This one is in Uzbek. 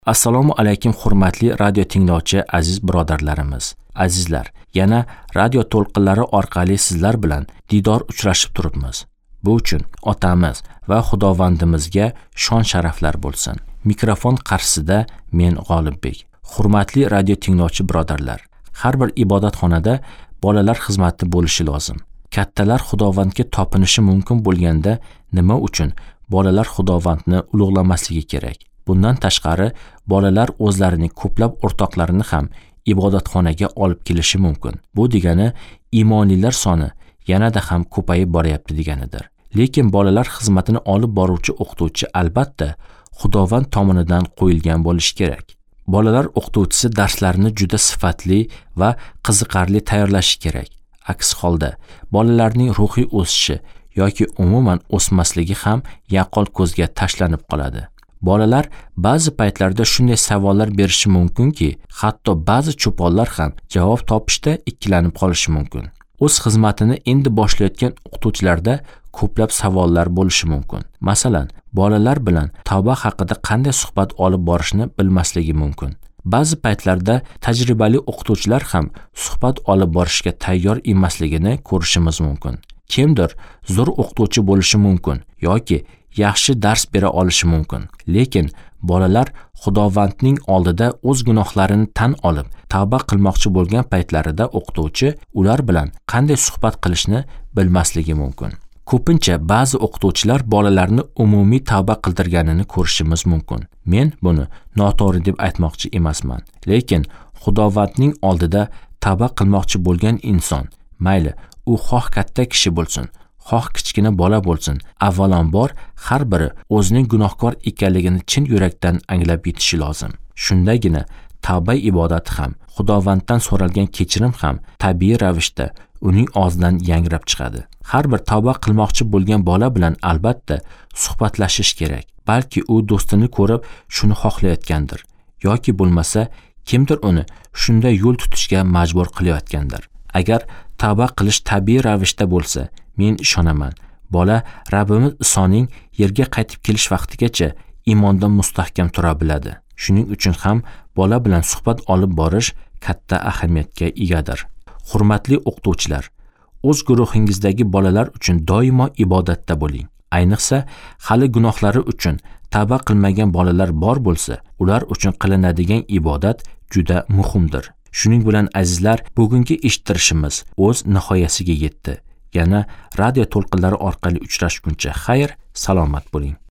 Assalomu alaykum hurmatli radio tinglovchi aziz birodarlarimiz. Azizlar, yana radio to'lqinlari orqali sizlar bilan diydor uchrashib turibmiz. Bu uchun otamiz va Xudovandimizga shon sharaflar bo'lsin. Mikrofon qarshisida men G'olibbek. Hurmatli radio tinglovchi birodarlar, har bir ibodatxonada bolalar xizmati bo'lishi lozim. Kattalar Xudovandga topinishi mumkin bo'lganda nima uchun bolalar Xudovandni ulug'lamasligi kerak? Bundan tashqari, bolalar o'zlarining ko'plab o'rtoqlarini ham ibodatxonaga olib kelishi mumkin. Bu degani iymonlilar soni yanada ham ko'payib boryapti deganidir. Lekin bolalar xizmatini olib boruvchi o'qituvchi albatta Xudovand tomonidan qo'yilgan bo'lishi kerak. Bolalar o'qituvchisi darslarini juda sifatli va qiziqarli tayyorlashi kerak. Aks holda bolalarning ruhiy o'sishi yoki umuman o'smasligi ham yaqqol ko'zga tashlanib qoladi. Bolalar ba'zi paytlarda shunday savollar berishi mumkinki, hatto ba'zi cho'ponlar ham javob topishda ikkilanib qolishi mumkin. O'z xizmatini endi boshlayotgan o'qituvchilarda ko'plab savollar bo'lishi mumkin. Masalan, bolalar bilan tavba haqida qanday suhbat olib borishni bilmasligi mumkin. Ba'zi paytlarda tajribali o'qituvchilar ham suhbat olib borishga tayyor emasligini ko'rishimiz mumkin. Kimdir zo'r o'qituvchi bo'lishi mumkin yoki yaxshi dars bera olishi mumkin. Lekin bolalar Xudovandning oldida o'z gunohlarini tan olib, tavba qilmoqchi bo'lgan paytlarida o'qituvchi ular bilan qanday suhbat qilishni bilmasligi mumkin. Ko'pincha ba'zi o'qituvchilar bolalarni umumiy tavba qildirganini ko'rishimiz mumkin. Men buni noto'g'ri deb aytmoqchi emasman. Lekin Xudovandning oldida tavba qilmoqchi bo'lgan inson, mayli u xoh katta kishi bo'lsin, xoh kichkina bola bo'lsin, avvalambor har biri o'zining gunohkor ekanligini chin yurakdan anglab yetishi lozim. Shundagina tavba ibodati ham, Xudovanddan so'ralgan kechirim ham tabiiy ravishda uning og'zidan yangrab chiqadi. Har bir tavba qilmoqchi bo'lgan bola bilan albatta suhbatlashish kerak. Balki u do'stini ko'rib shuni xohlayotgandir yoki bo'lmasa kimdir uni shunday yo'l tutishga majbur qilayotgandir. Agar tavba qilish tabiiy ravishda bo'lsa, men ishonaman, bola Rabbimiz Isoning yerga qaytib kelish vaqtigacha iymonda mustahkam tura biladi. Shuning uchun ham bola bilan suhbat olib borish katta ahamiyatga egadir. Hurmatli o'qituvchilar, o'z guruhingizdagi bolalar uchun doimo ibodatda bo'ling. Ayniqsa, hali gunohlari uchun tavba qilmagan bolalar bor bo'lsa, ular uchun qilinadigan ibodat juda muhimdir. Shuning bilan azizlar, bugungi eshittirishimiz o'z nihoyasiga yetdi. Yana radio to'lqinlari orqali uchrashguncha xayr, salomat bo'ling.